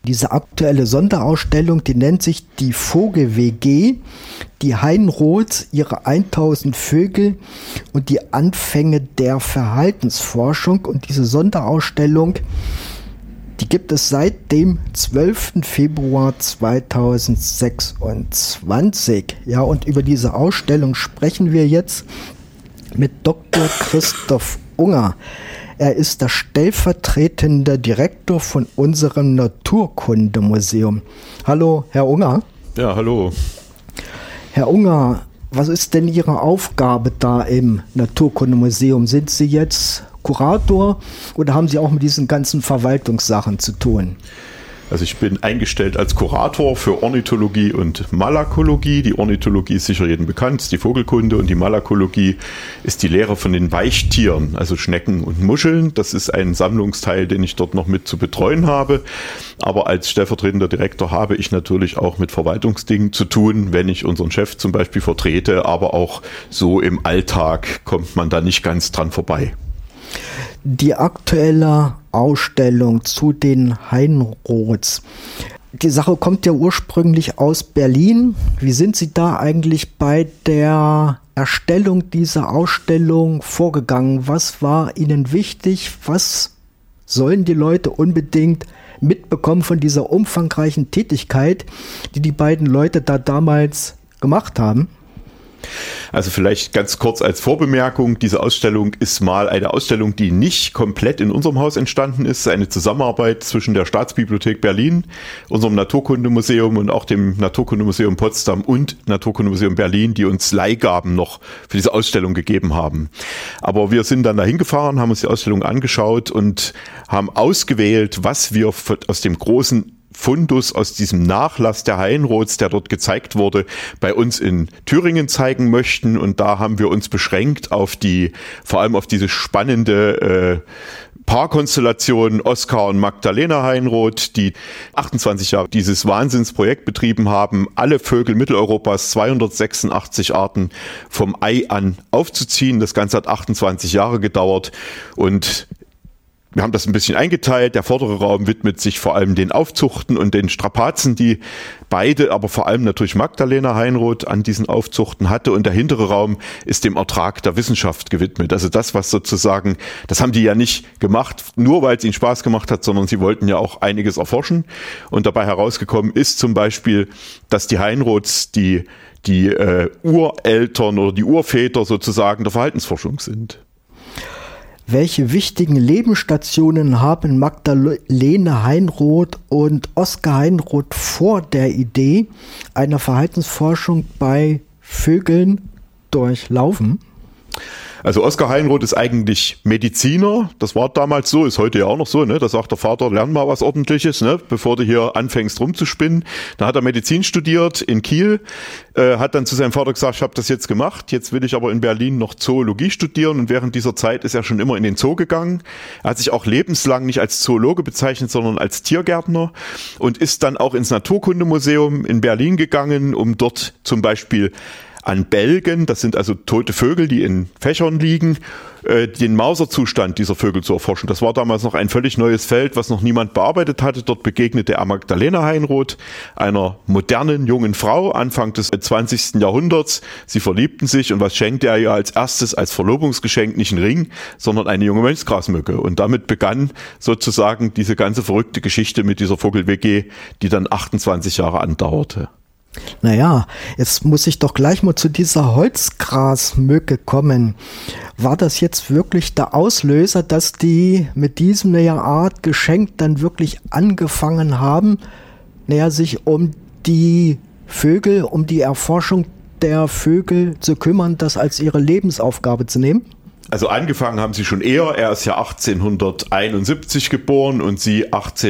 Diese aktuelle Sonderausstellung, die nennt sich die Vogel-WG, die Heinroths, ihre 1000 Vögel und die Anfänge der Verhaltensforschung. Und diese Sonderausstellung, die gibt es seit dem 12. Februar 2026. Ja, und über diese Ausstellung sprechen wir jetzt mit Dr. Christoph Unger. Er ist der stellvertretende Direktor von unserem Naturkundemuseum. Hallo, Herr Unger. Ja, hallo. Herr Unger, was ist denn Ihre Aufgabe da im Naturkundemuseum? Sind Sie jetzt Kurator oder haben Sie auch mit diesen ganzen Verwaltungssachen zu tun? Also ich bin eingestellt als Kurator für Ornithologie und Malakologie. Die Ornithologie ist sicher jedem bekannt, die Vogelkunde, und die Malakologie ist die Lehre von den Weichtieren, also Schnecken und Muscheln. Das ist ein Sammlungsteil, den ich dort noch mit zu betreuen habe. Aber als stellvertretender Direktor habe ich natürlich auch mit Verwaltungsdingen zu tun, wenn ich unseren Chef zum Beispiel vertrete, aber auch so im Alltag kommt man da nicht ganz dran vorbei. Die aktuelle Ausstellung zu den Heinroths. Die Sache kommt ja ursprünglich aus Berlin. Wie sind Sie da eigentlich bei der Erstellung dieser Ausstellung vorgegangen? Was war Ihnen wichtig? Was sollen die Leute unbedingt mitbekommen von dieser umfangreichen Tätigkeit, die die beiden Leute da damals gemacht haben? Also vielleicht ganz kurz als Vorbemerkung, diese Ausstellung ist mal eine Ausstellung, die nicht komplett in unserem Haus entstanden ist, eine Zusammenarbeit zwischen der Staatsbibliothek Berlin, unserem Naturkundemuseum und auch dem Naturkundemuseum Potsdam und Naturkundemuseum Berlin, die uns Leihgaben noch für diese Ausstellung gegeben haben. Aber wir sind dann dahin gefahren, haben uns die Ausstellung angeschaut und haben ausgewählt, was wir aus dem großen Fundus, aus diesem Nachlass der Heinroths, der dort gezeigt wurde, bei uns in Thüringen zeigen möchten. Und da haben wir uns beschränkt auf vor allem auf diese spannende Paarkonstellation Oskar und Magdalena Heinroth, die 28 Jahre dieses Wahnsinnsprojekt betrieben haben, alle Vögel Mitteleuropas, 286 Arten vom Ei an aufzuziehen. Das Ganze hat 28 Jahre gedauert und wir haben das ein bisschen eingeteilt. Der vordere Raum widmet sich vor allem den Aufzuchten und den Strapazen, die beide, aber vor allem natürlich Magdalena Heinroth an diesen Aufzuchten hatte. Und der hintere Raum ist dem Ertrag der Wissenschaft gewidmet. Also das, was sozusagen, das haben die ja nicht gemacht, nur weil es ihnen Spaß gemacht hat, sondern sie wollten ja auch einiges erforschen. Und dabei herausgekommen ist zum Beispiel, dass die Heinroths die Ureltern oder die Urväter sozusagen der Verhaltensforschung sind. Welche wichtigen Lebensstationen haben Magdalena Heinroth und Oskar Heinroth vor der Idee einer Verhaltensforschung bei Vögeln durchlaufen? Also Oskar Heinroth ist eigentlich Mediziner, das war damals so, ist heute ja auch noch so, ne? Da sagt der Vater, lern mal was Ordentliches, ne? Bevor du hier anfängst rumzuspinnen. Da hat er Medizin studiert in Kiel, hat dann zu seinem Vater gesagt, ich habe das jetzt gemacht, jetzt will ich aber in Berlin noch Zoologie studieren, und während dieser Zeit ist er schon immer in den Zoo gegangen. Er hat sich auch lebenslang nicht als Zoologe bezeichnet, sondern als Tiergärtner und ist dann auch ins Naturkundemuseum in Berlin gegangen, um dort zum Beispiel an Bälgen, das sind also tote Vögel, die in Fächern liegen, den Mauserzustand dieser Vögel zu erforschen. Das war damals noch ein völlig neues Feld, was noch niemand bearbeitet hatte. Dort begegnete er Magdalena Heinroth, einer modernen jungen Frau, Anfang des 20. Jahrhunderts. Sie verliebten sich, und was schenkte er ihr als erstes als Verlobungsgeschenk? Nicht einen Ring, sondern eine junge Mönchsgrasmücke. Und damit begann sozusagen diese ganze verrückte Geschichte mit dieser Vogel-WG, die dann 28 Jahre andauerte. Naja, jetzt muss ich doch gleich mal zu dieser Holzgrasmücke kommen. War das jetzt wirklich der Auslöser, dass die mit diesem Art Geschenk dann wirklich angefangen haben, sich um die Vögel, um die Erforschung der Vögel zu kümmern, das als ihre Lebensaufgabe zu nehmen? Also angefangen haben sie schon eher. Er ist ja 1871 geboren und sie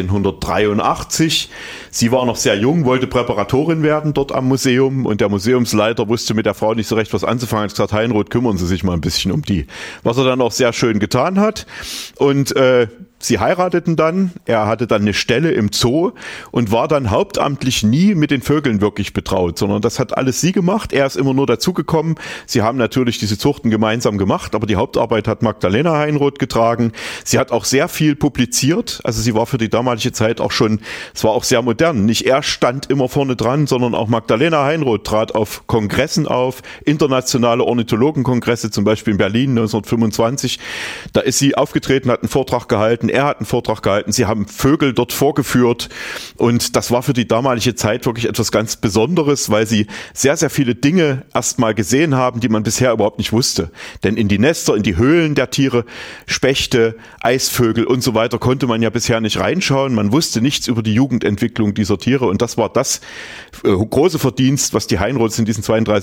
1883. Sie war noch sehr jung, wollte Präparatorin werden dort am Museum, und der Museumsleiter wusste mit der Frau nicht so recht, was anzufangen. Er hat gesagt, Heinroth, kümmern Sie sich mal ein bisschen um die. Was er dann auch sehr schön getan hat. Und Sie heirateten dann, er hatte dann eine Stelle im Zoo und war dann hauptamtlich nie mit den Vögeln wirklich betraut, sondern das hat alles sie gemacht. Er ist immer nur dazugekommen. Sie haben natürlich diese Zuchten gemeinsam gemacht, aber die Hauptarbeit hat Magdalena Heinroth getragen. Sie hat auch sehr viel publiziert, also sie war für die damalige Zeit auch schon, es war auch sehr modern. Nicht er stand immer vorne dran, sondern auch Magdalena Heinroth trat auf Kongressen auf, internationale Ornithologenkongresse, zum Beispiel in Berlin 1925. Da ist sie aufgetreten, hat einen Vortrag gehalten, er hat einen Vortrag gehalten, sie haben Vögel dort vorgeführt und das war für die damalige Zeit wirklich etwas ganz Besonderes, weil sie sehr, sehr viele Dinge erstmal gesehen haben, die man bisher überhaupt nicht wusste. Denn in die Nester, in die Höhlen der Tiere, Spechte, Eisvögel und so weiter konnte man ja bisher nicht reinschauen. Man wusste nichts über die Jugendentwicklung dieser Tiere und das war das große Verdienst, was die Heinroths in diesen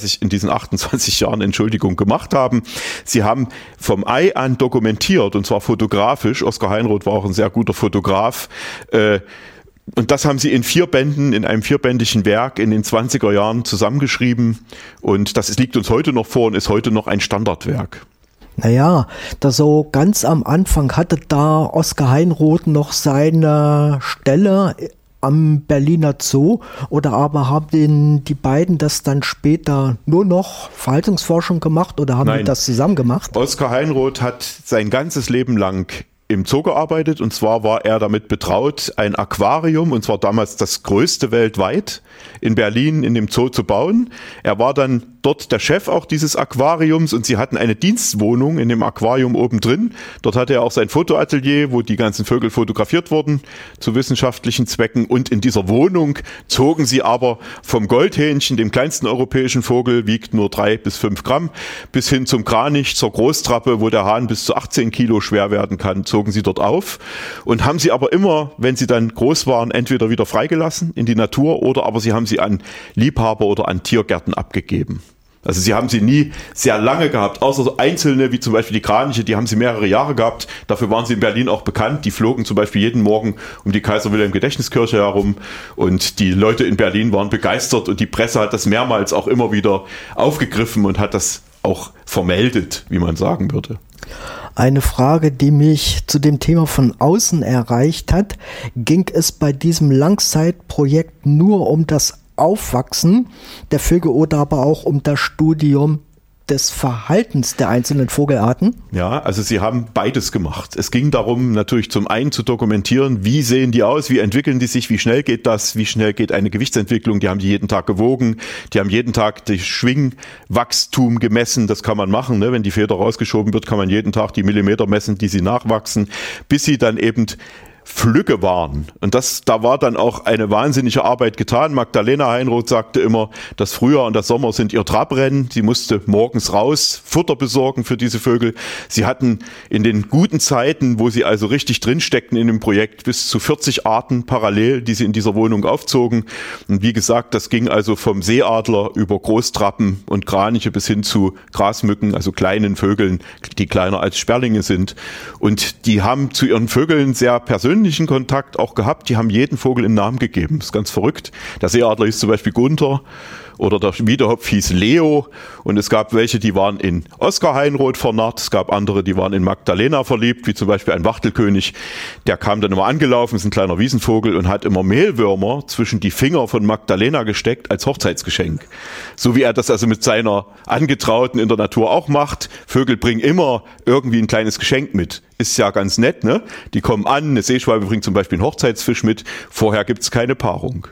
28 Jahren, gemacht haben. Sie haben vom Ei an dokumentiert und zwar fotografisch. Oskar Heinroth war auch ein sehr guter Fotograf. Und das haben sie in 4 Bänden, in einem 4-bändigen Werk in den 20er Jahren zusammengeschrieben. Und das liegt uns heute noch vor und ist heute noch ein Standardwerk. Naja, da so ganz am Anfang hatte da Oskar Heinroth noch seine Stelle am Berliner Zoo oder aber haben die beiden das dann später nur noch Verhaltensforschung gemacht oder haben die das zusammen gemacht? Oskar Heinroth hat sein ganzes Leben lang im Zoo gearbeitet und zwar war er damit betraut, ein Aquarium, und zwar damals das größte weltweit, in Berlin in dem Zoo zu bauen. Er war dann dort der Chef auch dieses Aquariums und sie hatten eine Dienstwohnung in dem Aquarium oben drin. Dort hatte er auch sein Fotoatelier, wo die ganzen Vögel fotografiert wurden zu wissenschaftlichen Zwecken und in dieser Wohnung zogen sie aber vom Goldhähnchen, dem kleinsten europäischen Vogel, wiegt nur 3 bis 5 Gramm, bis hin zum Kranich, zur Großtrappe, wo der Hahn bis zu 18 Kilo schwer werden kann, zogen sie dort auf und haben sie aber immer, wenn sie dann groß waren, entweder wieder freigelassen in die Natur oder aber sie haben sie an Liebhaber oder an Tiergärten abgegeben. Also sie haben sie nie sehr lange gehabt, außer so einzelne, wie zum Beispiel die Kraniche, die haben sie mehrere Jahre gehabt. Dafür waren sie in Berlin auch bekannt. Die flogen zum Beispiel jeden Morgen um die Kaiser-Wilhelm-Gedächtniskirche herum und die Leute in Berlin waren begeistert und die Presse hat das mehrmals auch immer wieder aufgegriffen und hat das auch vermeldet, wie man sagen würde. Eine Frage, die mich zu dem Thema von außen erreicht hat: Ging es bei diesem Langzeitprojekt nur um das Aufwachsen der Vögel oder aber auch um das Studium des Verhaltens der einzelnen Vogelarten? Ja, also sie haben beides gemacht. Es ging darum, natürlich zum einen zu dokumentieren, wie sehen die aus, wie entwickeln die sich, wie schnell geht das, wie schnell geht eine Gewichtsentwicklung. Die haben die jeden Tag gewogen, die haben jeden Tag das Schwingwachstum gemessen. Das kann man machen, ne? Wenn die Feder rausgeschoben wird, kann man jeden Tag die Millimeter messen, die sie nachwachsen, bis sie dann eben Flügge waren. Und da war dann auch eine wahnsinnige Arbeit getan. Magdalena Heinroth sagte immer, das Frühjahr und das Sommer sind ihr Trabrennen. Sie musste morgens raus Futter besorgen für diese Vögel. Sie hatten in den guten Zeiten, wo sie also richtig drin steckten in dem Projekt, bis zu 40 Arten parallel, die sie in dieser Wohnung aufzogen. Und wie gesagt, das ging also vom Seeadler über Großtrappen und Kraniche bis hin zu Grasmücken, also kleinen Vögeln, die kleiner als Sperlinge sind. Und die haben zu ihren Vögeln sehr persönlichen Kontakt auch gehabt. Die haben jeden Vogel einen Namen gegeben. Das ist ganz verrückt. Der Seeadler hieß zum Beispiel Gunther oder der Wiedehopf hieß Leo und es gab welche, die waren in Oskar Heinroth vernarrt. Es gab andere, die waren in Magdalena verliebt, wie zum Beispiel ein Wachtelkönig. Der kam dann immer angelaufen, ist ein kleiner Wiesenvogel und hat immer Mehlwürmer zwischen die Finger von Magdalena gesteckt als Hochzeitsgeschenk. So wie er das also mit seiner Angetrauten in der Natur auch macht. Vögel bringen immer irgendwie ein kleines Geschenk mit. Ist ja ganz nett, ne? Die kommen an, eine Seeschwalbe bringt zum Beispiel einen Hochzeitsfisch mit. Vorher gibt's keine Paarung.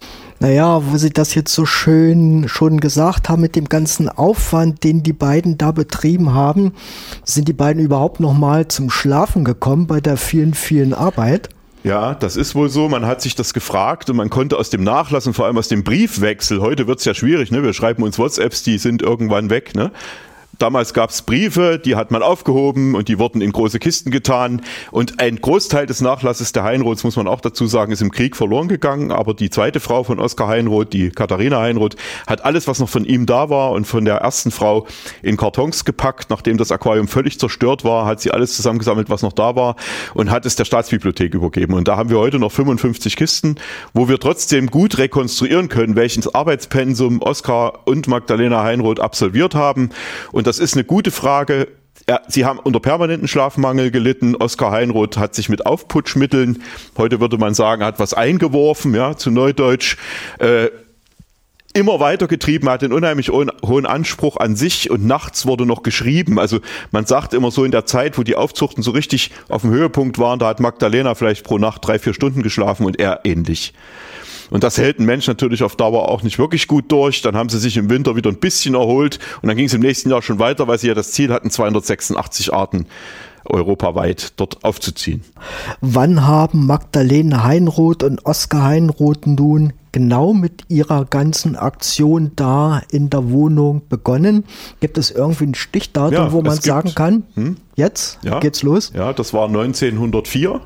Naja, wo Sie das jetzt so schön schon gesagt haben mit dem ganzen Aufwand, den die beiden da betrieben haben, sind die beiden überhaupt noch mal zum Schlafen gekommen bei der vielen, vielen Arbeit? Ja, das ist wohl so. Man hat sich das gefragt und man konnte aus dem Nachlass und vor allem aus dem Briefwechsel, heute wird's ja schwierig, ne? Wir schreiben uns WhatsApps, die sind irgendwann weg, ne? Damals gab es Briefe, die hat man aufgehoben und die wurden in große Kisten getan. Und ein Großteil des Nachlasses der Heinroths, muss man auch dazu sagen, ist im Krieg verloren gegangen. Aber die zweite Frau von Oskar Heinroth, die Katharina Heinroth, hat alles, was noch von ihm da war und von der ersten Frau in Kartons gepackt. Nachdem das Aquarium völlig zerstört war, hat sie alles zusammengesammelt, was noch da war und hat es der Staatsbibliothek übergeben. Und da haben wir heute noch 55 Kisten, wo wir trotzdem gut rekonstruieren können, welches Arbeitspensum Oskar und Magdalena Heinroth absolviert haben. Und das ist eine gute Frage. Sie haben unter permanenten Schlafmangel gelitten. Oskar Heinroth hat sich mit Aufputschmitteln, heute würde man sagen, hat was eingeworfen, ja, zu Neudeutsch, immer weiter getrieben, hat einen unheimlich hohen Anspruch an sich und nachts wurde noch geschrieben. Also man sagt immer so in der Zeit, wo die Aufzuchten so richtig auf dem Höhepunkt waren, da hat Magdalena vielleicht pro Nacht 3-4 Stunden geschlafen und er ähnlich. Und das hält ein Mensch natürlich auf Dauer auch nicht wirklich gut durch. Dann haben sie sich im Winter wieder ein bisschen erholt und dann ging es im nächsten Jahr schon weiter, weil sie ja das Ziel hatten, 286 Arten europaweit dort aufzuziehen. Wann haben Magdalena Heinroth und Oskar Heinroth nun genau mit ihrer ganzen Aktion da in der Wohnung begonnen? Gibt es irgendwie ein Stichdatum, wo man sagen kann, jetzt geht's los? Ja, das war 1904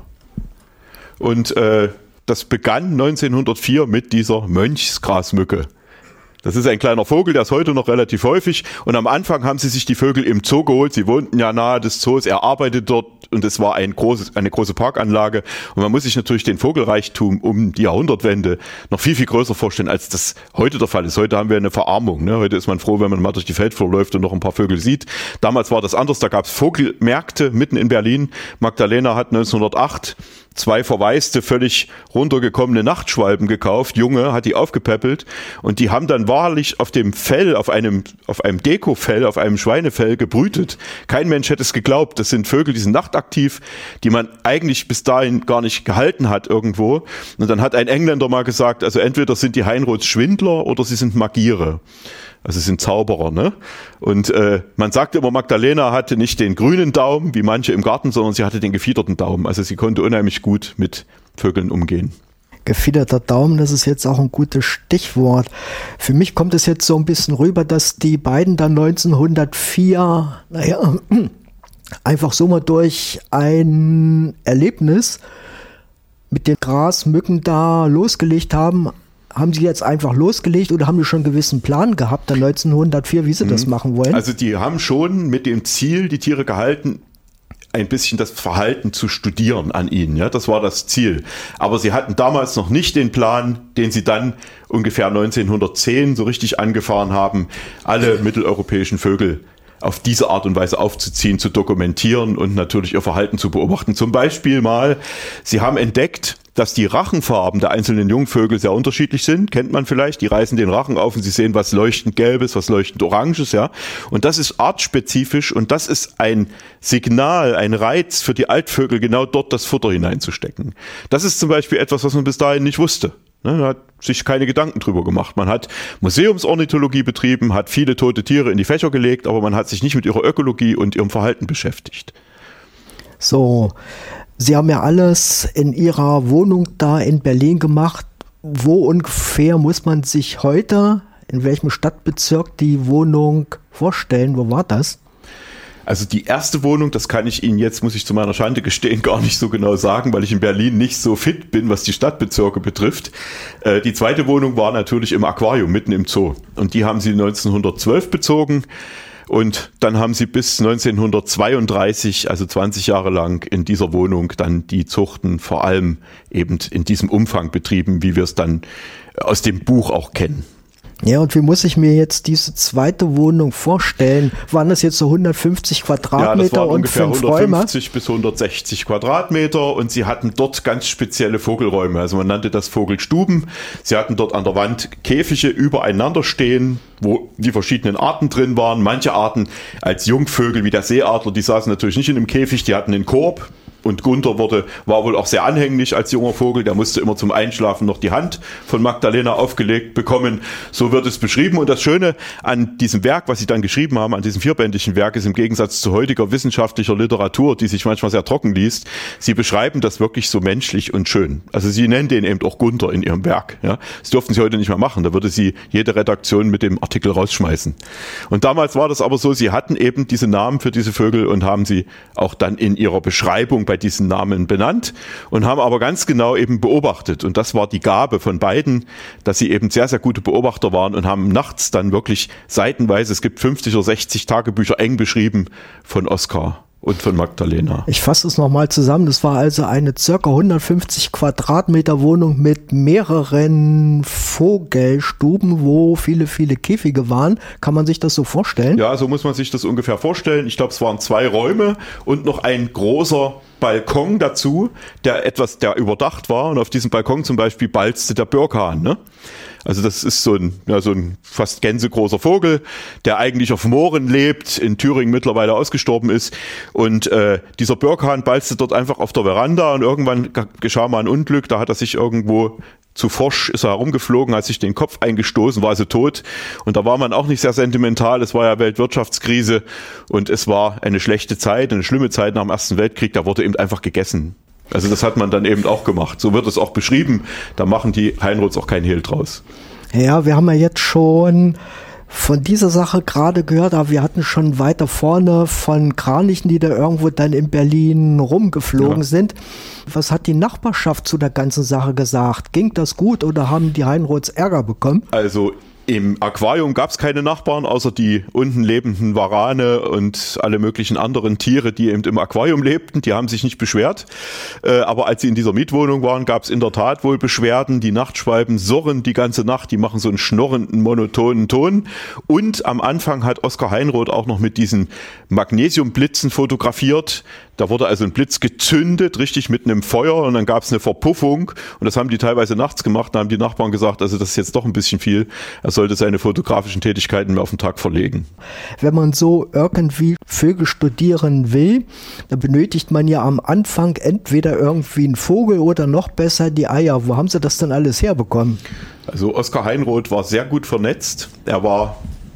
und das begann 1904 mit dieser Mönchsgrasmücke. Das ist ein kleiner Vogel, der ist heute noch relativ häufig. Und am Anfang haben sie sich die Vögel im Zoo geholt. Sie wohnten ja nahe des Zoos. Er arbeitet dort und es war eine große Parkanlage. Und man muss sich natürlich den Vogelreichtum um die Jahrhundertwende noch viel, viel größer vorstellen, als das heute der Fall ist. Heute haben wir eine Verarmung. Ne? Heute ist man froh, wenn man mal durch die Feldflur läuft und noch ein paar Vögel sieht. Damals war das anders. Da gab es Vogelmärkte mitten in Berlin. Magdalena hat 1908 2 verwaiste, völlig runtergekommene Nachtschwalben gekauft, junge, hat die aufgepäppelt und die haben dann wahrlich auf dem Fell, auf einem Dekofell, auf einem Schweinefell gebrütet. Kein Mensch hätte es geglaubt. Das sind Vögel, die sind nachtaktiv, die man eigentlich bis dahin gar nicht gehalten hat irgendwo. Und dann hat ein Engländer mal gesagt, also entweder sind die Heinroths Schwindler oder sie sind Magiere. Also es sind Zauberer, ne? Und man sagte immer, Magdalena hatte nicht den grünen Daumen, wie manche im Garten, sondern sie hatte den gefiederten Daumen. Also sie konnte unheimlich gut mit Vögeln umgehen. Gefiederter Daumen, das ist jetzt auch ein gutes Stichwort. Für mich kommt es jetzt so ein bisschen rüber, dass die beiden dann 1904, einfach so mal durch ein Erlebnis mit den Grasmücken da losgelegt haben. Haben Sie jetzt einfach losgelegt oder haben die schon einen gewissen Plan gehabt, dann 1904, wie Sie das machen wollen? Also die haben schon mit dem Ziel, die Tiere gehalten, ein bisschen das Verhalten zu studieren an ihnen. Ja, das war das Ziel. Aber sie hatten damals noch nicht den Plan, den sie dann ungefähr 1910 so richtig angefahren haben, alle mitteleuropäischen Vögel auf diese Art und Weise aufzuziehen, zu dokumentieren und natürlich ihr Verhalten zu beobachten. Zum Beispiel mal, sie haben entdeckt, dass die Rachenfarben der einzelnen Jungvögel sehr unterschiedlich sind, kennt man vielleicht. Die reißen den Rachen auf und sie sehen was leuchtend Gelbes, was leuchtend Oranges, ja. Und das ist artspezifisch und das ist ein Signal, ein Reiz für die Altvögel, genau dort das Futter hineinzustecken. Das ist zum Beispiel etwas, was man bis dahin nicht wusste. Man hat sich keine Gedanken drüber gemacht. Man hat Museumsornithologie betrieben, hat viele tote Tiere in die Fächer gelegt, aber man hat sich nicht mit ihrer Ökologie und ihrem Verhalten beschäftigt. So, Sie haben ja alles in Ihrer Wohnung da in Berlin gemacht. Wo ungefähr muss man sich heute, in welchem Stadtbezirk, die Wohnung vorstellen? Wo war das? Also die erste Wohnung, das kann ich Ihnen jetzt, muss ich zu meiner Schande gestehen, gar nicht so genau sagen, weil ich in Berlin nicht so fit bin, was die Stadtbezirke betrifft. Die zweite Wohnung war natürlich im Aquarium, mitten im Zoo. Und die haben sie 1912 bezogen. Und dann haben sie bis 1932, also 20 Jahre lang in dieser Wohnung dann die Zuchten vor allem eben in diesem Umfang betrieben, wie wir es dann aus dem Buch auch kennen. Ja, und wie muss ich mir jetzt diese zweite Wohnung vorstellen? Waren das jetzt so 150 Quadratmeter ja, das waren und ungefähr 5 150 Räume? bis 160 Quadratmeter und sie hatten dort ganz spezielle Vogelräume. Also man nannte das Vogelstuben. Sie hatten dort an der Wand Käfige übereinander stehen, wo die verschiedenen Arten drin waren. Manche Arten als Jungvögel wie der Seeadler, die saßen natürlich nicht in einem Käfig, die hatten einen Korb. Und Gunther war wohl auch sehr anhänglich als junger Vogel. Der musste immer zum Einschlafen noch die Hand von Magdalena aufgelegt bekommen. So wird es beschrieben. Und das Schöne an diesem Werk, was sie dann geschrieben haben, an diesem vierbändigen Werk, ist im Gegensatz zu heutiger wissenschaftlicher Literatur, die sich manchmal sehr trocken liest, sie beschreiben das wirklich so menschlich und schön. Also sie nennen den eben auch Gunther in ihrem Werk. Ja. Das dürften sie heute nicht mehr machen. Da würde sie jede Redaktion mit dem Artikel rausschmeißen. Und damals war das aber so, sie hatten eben diese Namen für diese Vögel und haben sie auch dann in ihrer Beschreibung bei diesen Namen benannt und haben aber ganz genau eben beobachtet. Und das war die Gabe von beiden, dass sie eben sehr, sehr gute Beobachter waren und haben nachts dann wirklich seitenweise, es gibt 50 oder 60 Tagebücher eng beschrieben von Oskar und von Magdalena. Ich fasse es nochmal zusammen. Das war also eine circa 150 Quadratmeter Wohnung mit mehreren Vogelstuben, wo viele, viele Käfige waren. Kann man sich das so vorstellen? Ja, so muss man sich das ungefähr vorstellen. Ich glaube, es waren 2 Räume und noch ein großer Balkon dazu, der überdacht war. Und auf diesem Balkon zum Beispiel balzte der Birkhahn, ne? Also das ist so ein fast gänsegroßer Vogel, der eigentlich auf Mooren lebt, in Thüringen mittlerweile ausgestorben ist. Und dieser Birkhahn balzte dort einfach auf der Veranda und irgendwann geschah mal ein Unglück. Da hat er sich irgendwo zu forsch, ist er herumgeflogen, hat sich den Kopf eingestoßen, war also tot. Und da war man auch nicht sehr sentimental. Es war ja Weltwirtschaftskrise und es war eine schlechte Zeit, eine schlimme Zeit nach dem Ersten Weltkrieg. Da wurde eben einfach gegessen. Also das hat man dann eben auch gemacht. So wird es auch beschrieben. Da machen die Heinroths auch keinen Hehl draus. Ja, wir haben ja jetzt schon von dieser Sache gerade gehört, aber wir hatten schon weiter vorne von Kranichen, die da irgendwo dann in Berlin rumgeflogen sind. Was hat die Nachbarschaft zu der ganzen Sache gesagt? Ging das gut oder haben die Heinroths Ärger bekommen? Also im Aquarium gab es keine Nachbarn, außer die unten lebenden Warane und alle möglichen anderen Tiere, die eben im Aquarium lebten. Die haben sich nicht beschwert. Aber als sie in dieser Mietwohnung waren, gab es in der Tat wohl Beschwerden. Die Nachtschwalben surren die ganze Nacht. Die machen so einen schnorrenden, monotonen Ton. Und am Anfang hat Oskar Heinroth auch noch mit diesen Magnesiumblitzen fotografiert. Da wurde also ein Blitz gezündet, richtig mit einem Feuer, und dann gab es eine Verpuffung, und das haben die teilweise nachts gemacht. Da haben die Nachbarn gesagt, also das ist jetzt doch ein bisschen viel, er sollte seine fotografischen Tätigkeiten mehr auf den Tag verlegen. Wenn man so irgendwie Vögel studieren will, dann benötigt man ja am Anfang entweder irgendwie einen Vogel oder noch besser die Eier. Wo haben sie das denn alles herbekommen? Also Oskar Heinroth war sehr gut vernetzt. Er war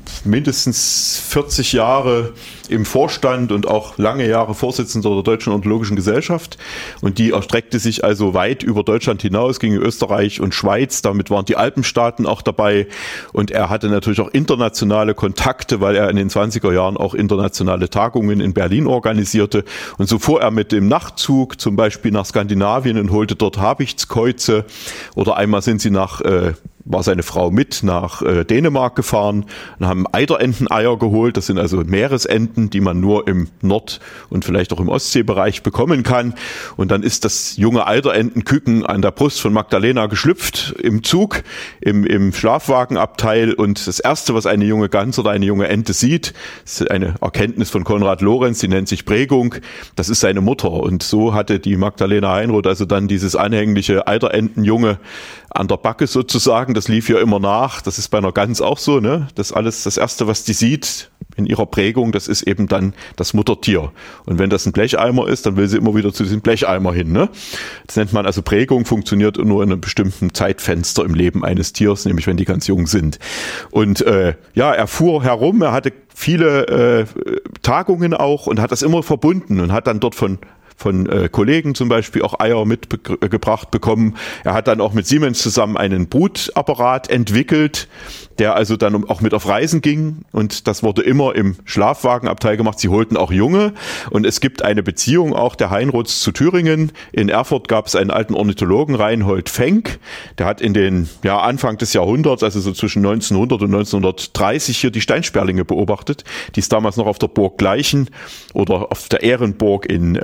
mindestens 40 Jahre im Vorstand und auch lange Jahre Vorsitzender der Deutschen Ornithologischen Gesellschaft, und die erstreckte sich also weit über Deutschland hinaus, ging in Österreich und Schweiz, damit waren die Alpenstaaten auch dabei, und er hatte natürlich auch internationale Kontakte, weil er in den 20er Jahren auch internationale Tagungen in Berlin organisierte, und so fuhr er mit dem Nachtzug zum Beispiel nach Skandinavien und holte dort Habichtskäuze, oder einmal sind sie war seine Frau mit nach Dänemark gefahren und haben Eiderenteneier geholt. Das sind also Meeresenten, die man nur im Nord- und vielleicht auch im Ostseebereich bekommen kann. Und dann ist das junge Eiderentenküken an der Brust von Magdalena geschlüpft im Zug, im Schlafwagenabteil. Und das Erste, was eine junge Gans oder eine junge Ente sieht, ist eine Erkenntnis von Konrad Lorenz, die nennt sich Prägung. Das ist seine Mutter. Und so hatte die Magdalena Heinroth also dann dieses anhängliche Eiderentenjunge an der Backe sozusagen. Das lief ja immer nach. Das ist bei einer Gans auch so, ne? Das alles, das Erste, was die sieht in ihrer Prägung, das ist eben dann das Muttertier. Und wenn das ein Blecheimer ist, dann will sie immer wieder zu diesem Blecheimer hin, ne? Das nennt man also Prägung, funktioniert nur in einem bestimmten Zeitfenster im Leben eines Tiers, nämlich wenn die ganz jung sind. Und er fuhr herum, er hatte viele Tagungen auch und hat das immer verbunden und hat dann dort von Kollegen zum Beispiel auch Eier mitgebracht bekommen. Er hat dann auch mit Siemens zusammen einen Brutapparat entwickelt, der also dann auch mit auf Reisen ging, und das wurde immer im Schlafwagenabteil gemacht. Sie holten auch Junge, und es gibt eine Beziehung auch der Heinroths zu Thüringen. In Erfurt gab es einen alten Ornithologen, Reinhold Fenk, der hat in den Anfang des Jahrhunderts, also so zwischen 1900 und 1930 hier die Steinsperlinge beobachtet, die es damals noch auf der Burg Gleichen oder auf der Ehrenburg in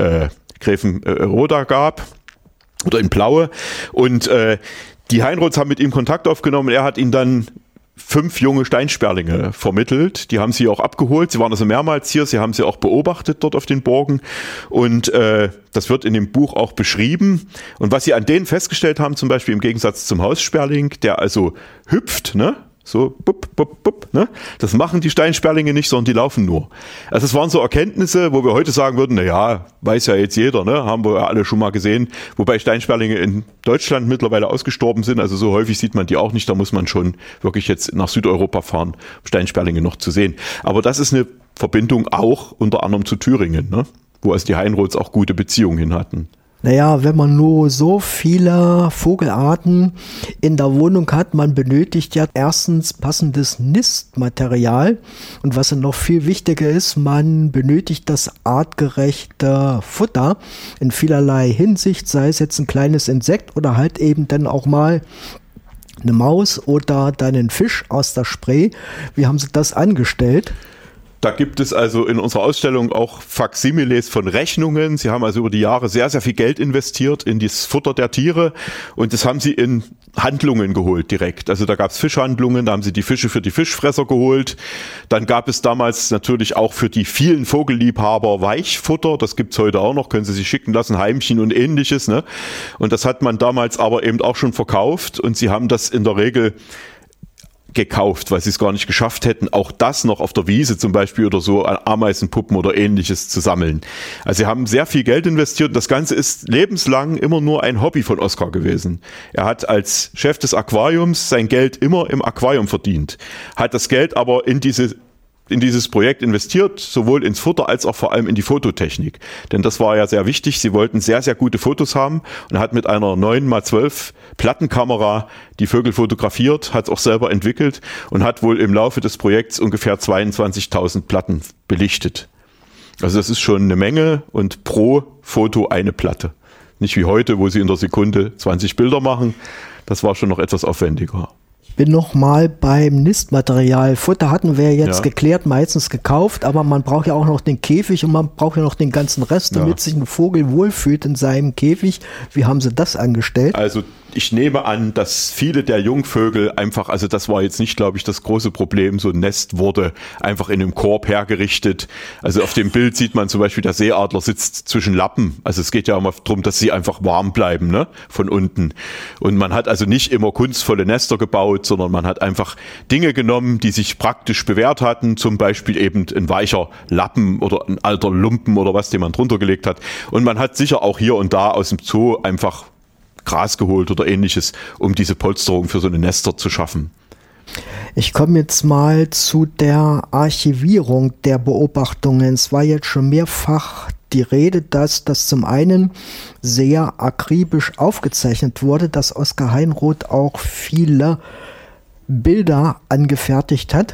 Gräfenroda gab oder in Plaue, und die Heinroths haben mit ihm Kontakt aufgenommen. Er hat ihnen dann 5 junge Steinsperlinge vermittelt. Die haben sie auch abgeholt. Sie waren also mehrmals hier. Sie haben sie auch beobachtet dort auf den Burgen, und das wird in dem Buch auch beschrieben. Und was sie an denen festgestellt haben, zum Beispiel im Gegensatz zum Haussperling, der also hüpft, ne? So, bup, bup, bup, ne? Das machen die Steinsperlinge nicht, sondern die laufen nur. Also es waren so Erkenntnisse, wo wir heute sagen würden, na, weiß ja jetzt jeder, ne? Haben wir ja alle schon mal gesehen. Wobei Steinsperlinge in Deutschland mittlerweile ausgestorben sind. Also so häufig sieht man die auch nicht. Da muss man schon wirklich jetzt nach Südeuropa fahren, um Steinsperlinge noch zu sehen. Aber das ist eine Verbindung auch unter anderem zu Thüringen, ne? Wo also die Heinroths auch gute Beziehungen hin hatten. Naja, wenn man nur so viele Vogelarten in der Wohnung hat, man benötigt ja erstens passendes Nistmaterial, und was noch viel wichtiger ist, man benötigt das artgerechte Futter in vielerlei Hinsicht, sei es jetzt ein kleines Insekt oder halt eben dann auch mal eine Maus oder dann ein Fisch aus der Spree. Wie haben Sie das angestellt? Da gibt es also in unserer Ausstellung auch Faksimiles von Rechnungen. Sie haben also über die Jahre sehr, sehr viel Geld investiert in das Futter der Tiere und das haben sie in Handlungen geholt direkt. Also da gab es Fischhandlungen, da haben sie die Fische für die Fischfresser geholt. Dann gab es damals natürlich auch für die vielen Vogelliebhaber Weichfutter. Das gibt's heute auch noch, können Sie sich schicken lassen, Heimchen und ähnliches. Ne? Und das hat man damals aber eben auch schon verkauft und sie haben das in der Regel gekauft, weil sie es gar nicht geschafft hätten, auch das noch auf der Wiese zum Beispiel oder so Ameisenpuppen oder ähnliches zu sammeln. Also sie haben sehr viel Geld investiert und das Ganze ist lebenslang immer nur ein Hobby von Oskar gewesen. Er hat als Chef des Aquariums sein Geld immer im Aquarium verdient, hat das Geld aber in dieses Projekt investiert, sowohl ins Futter als auch vor allem in die Fototechnik. Denn das war ja sehr wichtig. Sie wollten sehr, sehr gute Fotos haben und hat mit einer 9x12 Plattenkamera die Vögel fotografiert, hat es auch selber entwickelt und hat wohl im Laufe des Projekts ungefähr 22.000 Platten belichtet. Also das ist schon eine Menge und pro Foto eine Platte. Nicht wie heute, wo sie in der Sekunde 20 Bilder machen. Das war schon noch etwas aufwendiger. Bin noch mal beim Nistmaterial. Futter hatten wir jetzt geklärt, meistens gekauft, aber man braucht ja auch noch den Käfig und man braucht ja noch den ganzen Rest, damit sich ein Vogel wohlfühlt in seinem Käfig. Wie haben Sie das angestellt? Also ich nehme an, dass viele der Jungvögel einfach, also das war jetzt nicht, glaube ich, das große Problem, so ein Nest wurde einfach in einem Korb hergerichtet. Also auf dem Bild sieht man zum Beispiel, der Seeadler sitzt zwischen Lappen. Also es geht ja immer darum, dass sie einfach warm bleiben, ne, von unten. Und man hat also nicht immer kunstvolle Nester gebaut, sondern man hat einfach Dinge genommen, die sich praktisch bewährt hatten, zum Beispiel eben ein weicher Lappen oder ein alter Lumpen oder was, den man drunter gelegt hat. Und man hat sicher auch hier und da aus dem Zoo einfach Gras geholt oder ähnliches, um diese Polsterung für so eine Nester zu schaffen. Ich komme jetzt mal zu der Archivierung der Beobachtungen. Es war jetzt schon mehrfach die Rede, dass das zum einen sehr akribisch aufgezeichnet wurde, dass Oskar Heinroth auch viele Bilder angefertigt hat.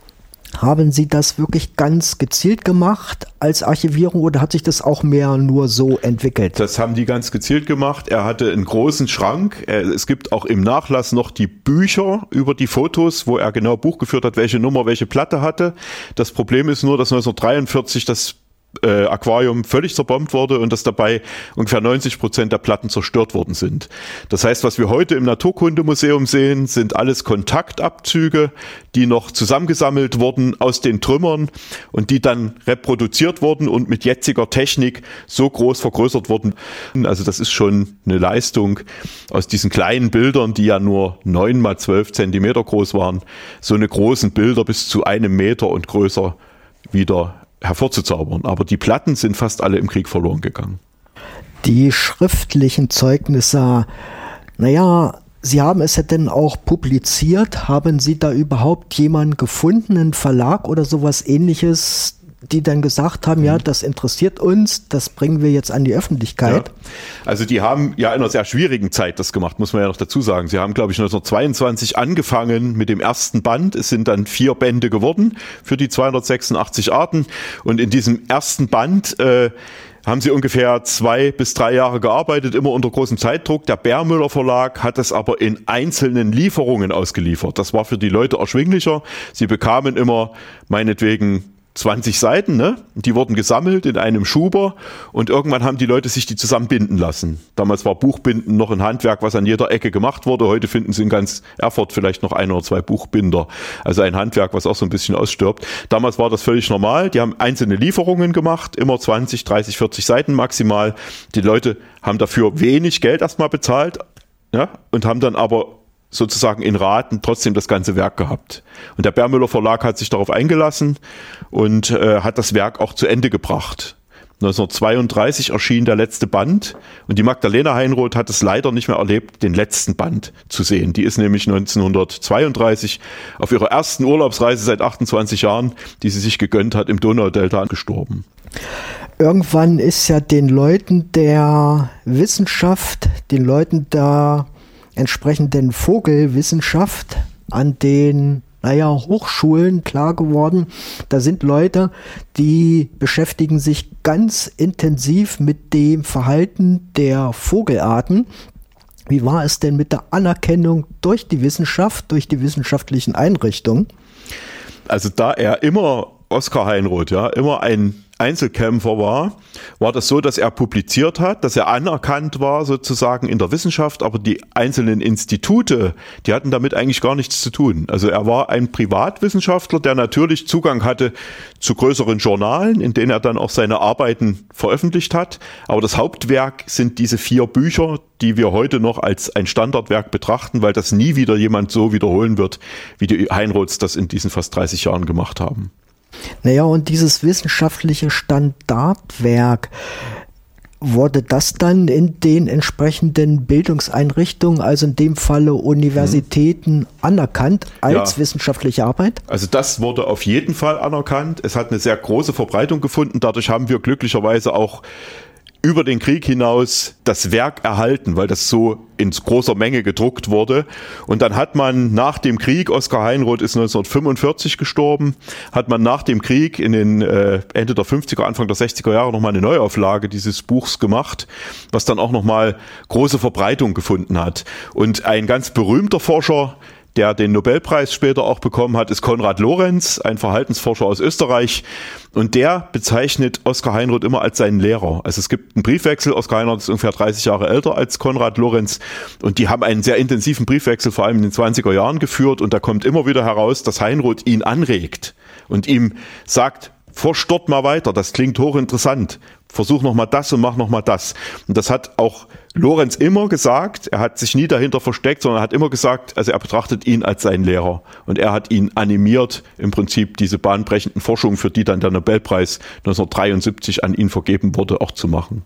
Haben Sie das wirklich ganz gezielt gemacht als Archivierung oder hat sich das auch mehr nur so entwickelt? Das haben die ganz gezielt gemacht. Er hatte einen großen Schrank. Es gibt auch im Nachlass noch die Bücher über die Fotos, wo er genau Buch geführt hat, welche Nummer, welche Platte hatte. Das Problem ist nur, dass 1943 das Aquarium völlig zerbombt wurde und dass dabei ungefähr 90% der Platten zerstört worden sind. Das heißt, was wir heute im Naturkundemuseum sehen, sind alles Kontaktabzüge, die noch zusammengesammelt wurden aus den Trümmern und die dann reproduziert wurden und mit jetziger Technik so groß vergrößert wurden. Also das ist schon eine Leistung, aus diesen kleinen Bildern, die ja nur 9x12 Zentimeter groß waren, so eine großen Bilder bis zu 1 Meter und größer wieder hervorzuzaubern. Aber die Platten sind fast alle im Krieg verloren gegangen. Die schriftlichen Zeugnisse, naja, Sie haben es ja denn auch publiziert. Haben Sie da überhaupt jemanden gefunden, einen Verlag oder sowas Ähnliches, die dann gesagt haben, ja, das interessiert uns, das bringen wir jetzt an die Öffentlichkeit? Ja. Also die haben ja in einer sehr schwierigen Zeit das gemacht, muss man ja noch dazu sagen. Sie haben, glaube ich, 1922 angefangen mit dem ersten Band. Es sind dann 4 Bände geworden für die 286 Arten. Und in diesem ersten Band haben sie ungefähr 2 bis 3 Jahre gearbeitet, immer unter großem Zeitdruck. Der Bärmüller Verlag hat es aber in einzelnen Lieferungen ausgeliefert. Das war für die Leute erschwinglicher. Sie bekamen immer meinetwegen 20 Seiten, ne? Die wurden gesammelt in einem Schuber und irgendwann haben die Leute sich die zusammenbinden lassen. Damals war Buchbinden noch ein Handwerk, was an jeder Ecke gemacht wurde. Heute finden Sie in ganz Erfurt vielleicht noch 1 oder 2 Buchbinder. Also ein Handwerk, was auch so ein bisschen ausstirbt. Damals war das völlig normal. Die haben einzelne Lieferungen gemacht, immer 20, 30, 40 Seiten maximal. Die Leute haben dafür wenig Geld erstmal bezahlt, ja, und haben dann aber sozusagen in Raten trotzdem das ganze Werk gehabt. Und der Bärmüller Verlag hat sich darauf eingelassen und hat das Werk auch zu Ende gebracht. 1932 erschien der letzte Band und die Magdalena Heinroth hat es leider nicht mehr erlebt, den letzten Band zu sehen. Die ist nämlich 1932 auf ihrer ersten Urlaubsreise seit 28 Jahren, die sie sich gegönnt hat, im Donaudelta gestorben. Irgendwann ist ja den Leuten der Wissenschaft, den Leuten der entsprechenden Vogelwissenschaft an den Hochschulen klar geworden, da sind Leute, die beschäftigen sich ganz intensiv mit dem Verhalten der Vogelarten. Wie war es denn mit der Anerkennung durch die Wissenschaft, durch die wissenschaftlichen Einrichtungen? Also da er immer Oskar Heinroth ja immer ein Einzelkämpfer war das so, dass er publiziert hat, dass er anerkannt war sozusagen in der Wissenschaft, aber die einzelnen Institute, die hatten damit eigentlich gar nichts zu tun. Also er war ein Privatwissenschaftler, der natürlich Zugang hatte zu größeren Journalen, in denen er dann auch seine Arbeiten veröffentlicht hat. Aber das Hauptwerk sind diese 4 Bücher, die wir heute noch als ein Standardwerk betrachten, weil das nie wieder jemand so wiederholen wird, wie die Heinroths das in diesen fast 30 Jahren gemacht haben. Naja, und dieses wissenschaftliche Standardwerk, wurde das dann in den entsprechenden Bildungseinrichtungen, also in dem Falle Universitäten, anerkannt als wissenschaftliche Arbeit? Also das wurde auf jeden Fall anerkannt. Es hat eine sehr große Verbreitung gefunden. Dadurch haben wir glücklicherweise auch über den Krieg hinaus das Werk erhalten, weil das so in großer Menge gedruckt wurde. Und dann hat man nach dem Krieg, Oskar Heinroth ist 1945 gestorben, hat man nach dem Krieg in den Ende der 50er, Anfang der 60er Jahre nochmal eine Neuauflage dieses Buchs gemacht, was dann auch nochmal große Verbreitung gefunden hat. Und ein ganz berühmter Forscher, der den Nobelpreis später auch bekommen hat, ist Konrad Lorenz, ein Verhaltensforscher aus Österreich. Und der bezeichnet Oskar Heinroth immer als seinen Lehrer. Also es gibt einen Briefwechsel. Oskar Heinroth ist ungefähr 30 Jahre älter als Konrad Lorenz. Und die haben einen sehr intensiven Briefwechsel, vor allem in den 20er Jahren geführt. Und da kommt immer wieder heraus, dass Heinroth ihn anregt und ihm sagt, forsch dort mal weiter, das klingt hochinteressant. Versuch noch mal das und mach noch mal das. Und das hat auch Lorenz immer gesagt. Er hat sich nie dahinter versteckt, sondern hat immer gesagt, also er betrachtet ihn als seinen Lehrer. Und er hat ihn animiert, im Prinzip diese bahnbrechenden Forschungen, für die dann der Nobelpreis 1973 an ihn vergeben wurde, auch zu machen.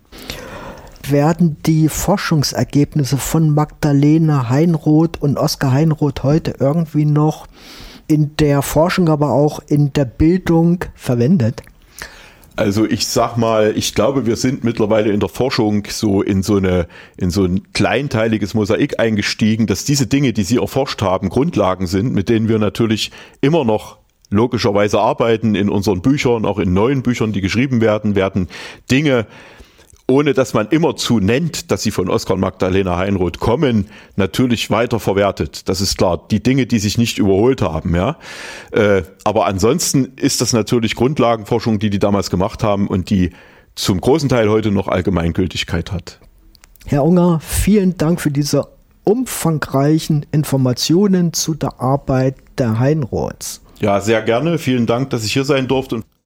Werden die Forschungsergebnisse von Magdalena Heinroth und Oskar Heinroth heute irgendwie noch in der Forschung, aber auch in der Bildung verwendet? Also ich sag mal, ich glaube, wir sind mittlerweile in der Forschung so in so ein kleinteiliges Mosaik eingestiegen, dass diese Dinge, die Sie erforscht haben, Grundlagen sind, mit denen wir natürlich immer noch logischerweise arbeiten in unseren Büchern, auch in neuen Büchern, die geschrieben werden Dinge, ohne dass man immerzu nennt, dass sie von Oskar und Magdalena Heinroth kommen, natürlich weiter verwertet. Das ist klar. Die Dinge, die sich nicht überholt haben, ja. Aber ansonsten ist das natürlich Grundlagenforschung, die damals gemacht haben und die zum großen Teil heute noch Allgemeingültigkeit hat. Herr Unger, vielen Dank für diese umfangreichen Informationen zu der Arbeit der Heinroths. Ja, sehr gerne. Vielen Dank, dass ich hier sein durfte.